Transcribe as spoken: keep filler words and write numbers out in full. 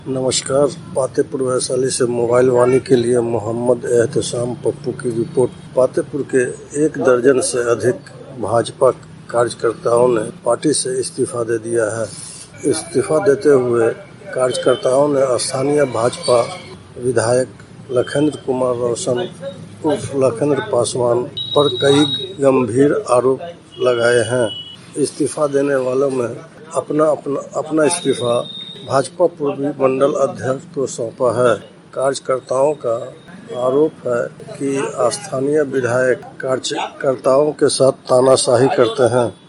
नमस्कार। पातेपुर वैशाली से मोबाइल वाणी के लिए मोहम्मद एहतेशाम पप्पू की रिपोर्ट। पातेपुर के एक दर्जन से अधिक भाजपा कार्यकर्ताओं ने पार्टी से इस्तीफा दे दिया है। इस्तीफा देते हुए कार्यकर्ताओं ने स्थानीय भाजपा विधायक लखेंद्र कुमार रोशन उर्फ लखेंद्र पासवान पर कई गंभीर आरोप लगाए हैं। इस्तीफा देने वालों में अपना अपना अपना इस्तीफा भाजपा पूर्वी मंडल अध्यक्ष को सौंपा है। कार्यकर्ताओं का आरोप है कि स्थानीय विधायक कार्यकर्ताओं के साथ तानाशाही करते हैं।